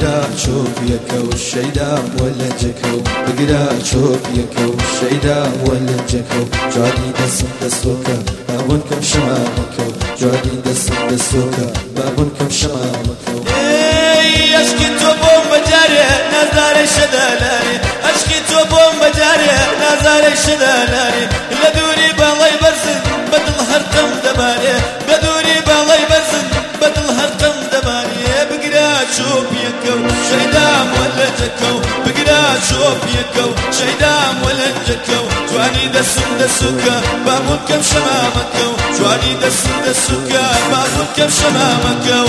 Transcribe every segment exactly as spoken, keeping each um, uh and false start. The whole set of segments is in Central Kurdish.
بقرا شوفيك والشيدا ولجكو بقرا شوفيك والشيدا ولجكو جواني دسم دسوكا بابونكم شمامكو جواني دسم دسوكا بابونكم شمامكو اشكي توبون بجاري نازاري شدالاني اشكي توبون بجاري نازاري شدالاني لدوري بالاي برزن بدل هرتم دباني بدوري بالاي برزن بدل هرتم دباني بقرا شوف يكو شيدام ولا جكو بقرا شوف يكو شيدام ولا جكو جواني دسم دسوكا بابونكم شمامكو جواني دسم دسوكا بابونكم شمامكو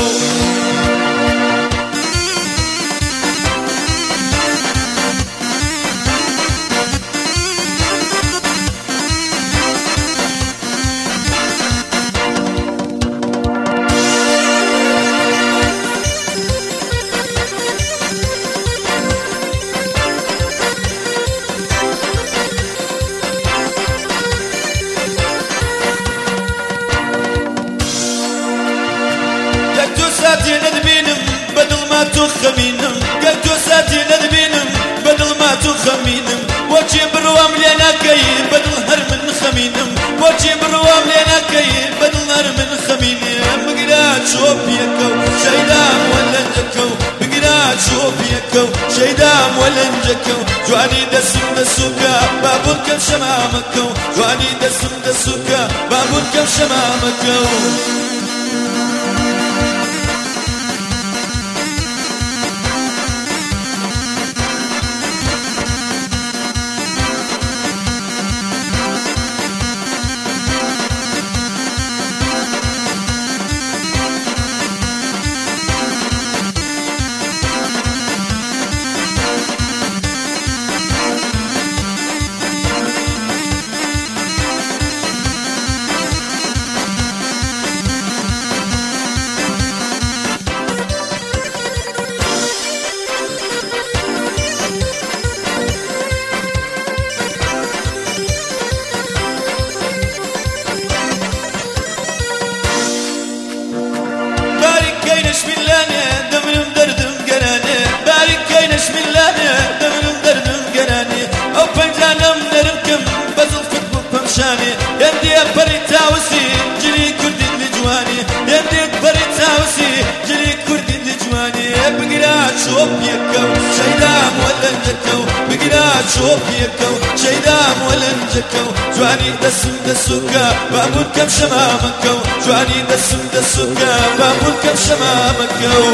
ساتي ندبينم بدل ما تخمينم قلتو ساتي ندبينم بدل ما تخمينم وجي بروام لينا كي بدل هر من خمينم وجي بروام لينا كي بدل هر من خمينم بقرا شوف يكو شيدام ولا نجكو بقرا شوف يكو شيدام ولا نجكو جواني دسم دسوكا بابونكم شمامكو جواني دسم دسوكا بابونكم شمامكو يندي بري تاوسي جري كردي لجواني يندي بري تاوسي جري كردي لجواني بقرا شوف يكو شيدام ولا نجكو بقرا شوف يكو شيدام ولا نجكو جواني دسم دسوكا بابونكم شمامكو جواني دسم دسوكا بابونكم شمامكو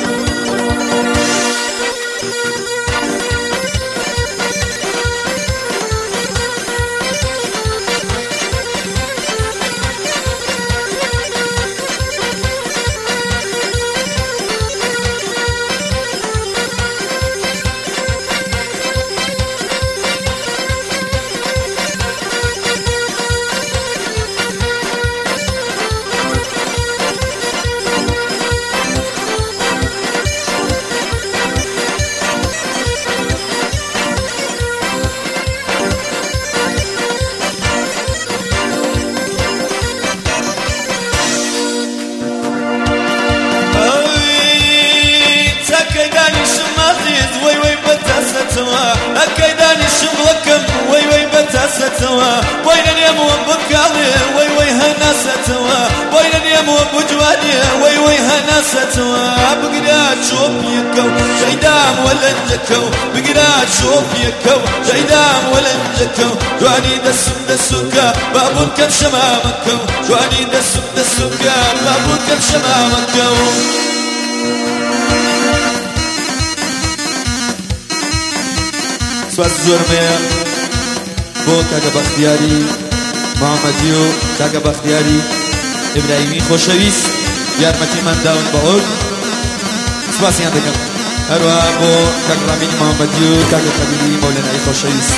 أكيداني شغلكم وي وي بتاستوا وين اليوم وبكالي وي وي هناستوا وين اليوم وبجواني وي وي هناستوا بقرا شوف يكو شيدام ولا نجكو بقرا شوف يكو شيدام ولا نجكو جواني دسم دسوكا بابونكم شمامكو جواني دسم دسوكا بابونكم شمامكو سواز زورمه بو کاغا بختیاری محمدیو کاغا بختیاری ابراهیمی خوشویست یارمتی من داون باور سواسی هم دکم هروا بو کاغا رامین محمدیو کاغا قبیلی مولنای خوشویست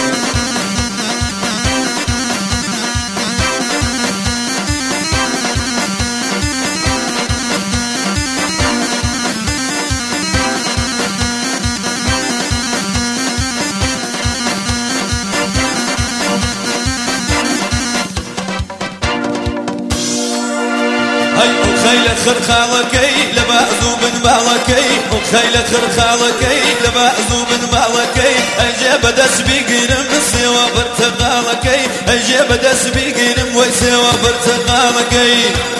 خرخالكي لبعزو من بالكي وخيل خرخالكي لبعزو من بالكي أجيب دس بيقنم سوى برتقالكي أجيب دس بيقنم وسوى برتقالكي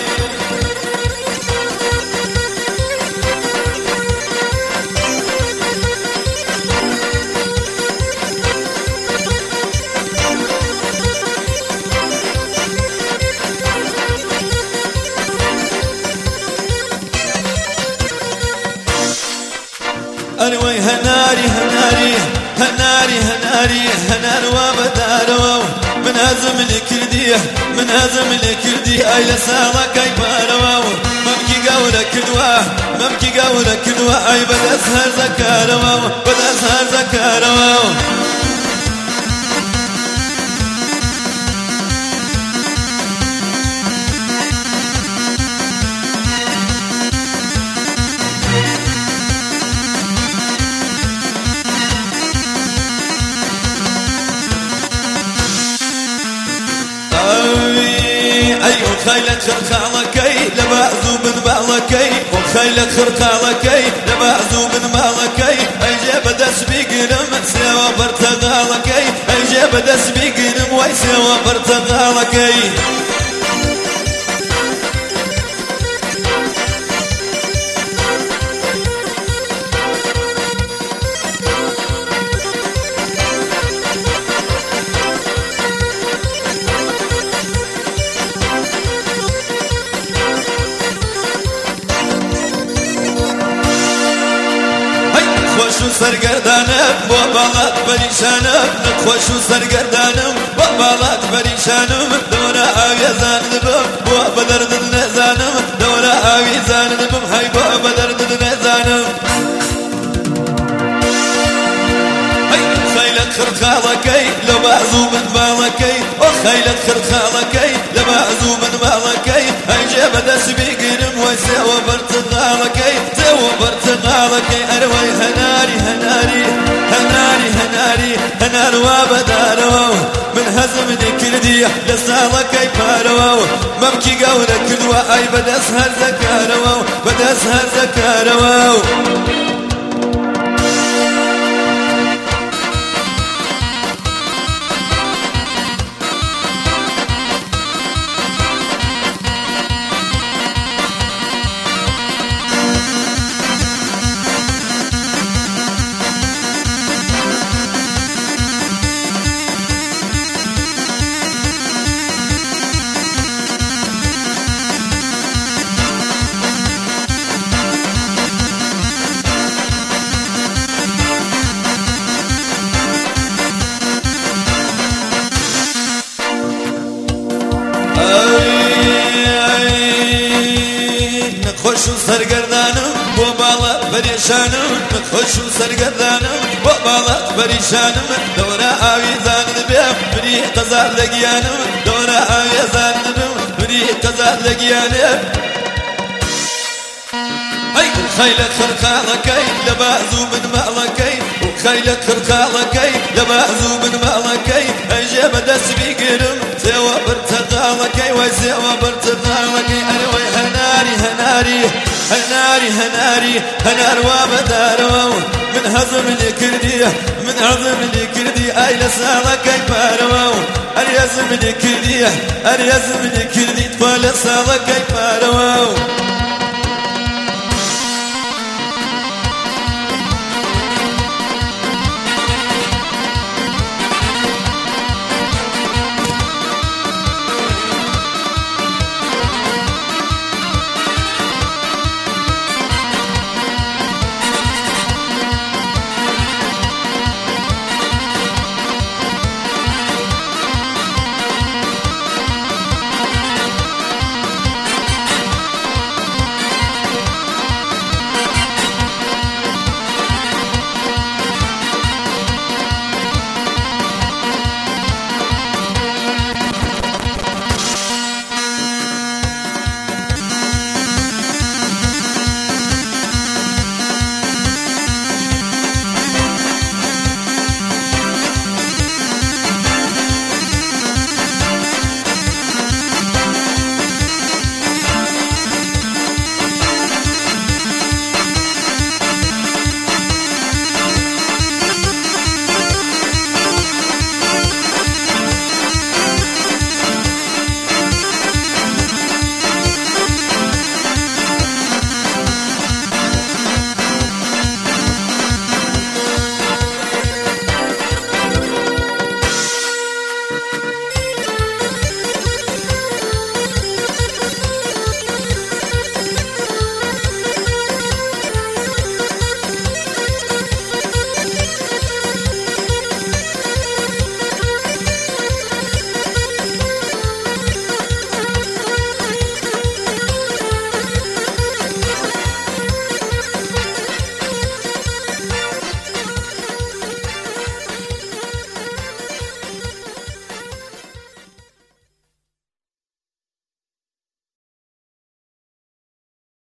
أروي هناري هناري هناري هناري هنار وبدارو من هزم الكردية من هزم الكردية أي لسالة كيبارو ممكي قولة كدوة ممكي قولة كدوة أي بدأسهر زكارو بدأسهر زكارو وخيلك خرخالكي لبعزو من بالكي وخيلك خرخالكي لبعزو من بالكي أجيب دس بيقنم سوى برتقالكي أجيب دس بيقنم ويسوى برتقالكي خوشو سرگردانم با بالات پریشانم خوشو سرگردانم با بالات پریشانم دورا آویزان دبم با بدرد نزانم دورا آویزان دبم های با بدرد نزانم خيلك خرخالكي لبعزو من بالكي وخيلك خرخالكي لبعزو من بالكي أجيب دس بيقنم وسوى برتقالكي سوى برتقالكي أروي هناري هناري هناري هناري هنار وبدارو من هزم الكردية لسالكي بارو ممكي قولة كدوة أي بدأسهر زكارو بدأسهر زكارو خوشو سرگردانم با بالا پریشانم خوشو سرگردانم با بالا پریشانم دورا آویزان دبیم بری قزار لگیانم دورا آویزان دبیم بری قزار لگیانم خيلك خرخالكي لبعزو من مالكي وخيلك خرخالكي لبعزو من مالكي أجيب دس بيقنم سوى برتقالكي وسوى برتقالكي أروي هناري هناري هناري هناري هنار وبدارو من هزم الكردية من هزم الكردية أي لسالكي بارو أريزم الكردية أريزم الكردية فلسالكي بارو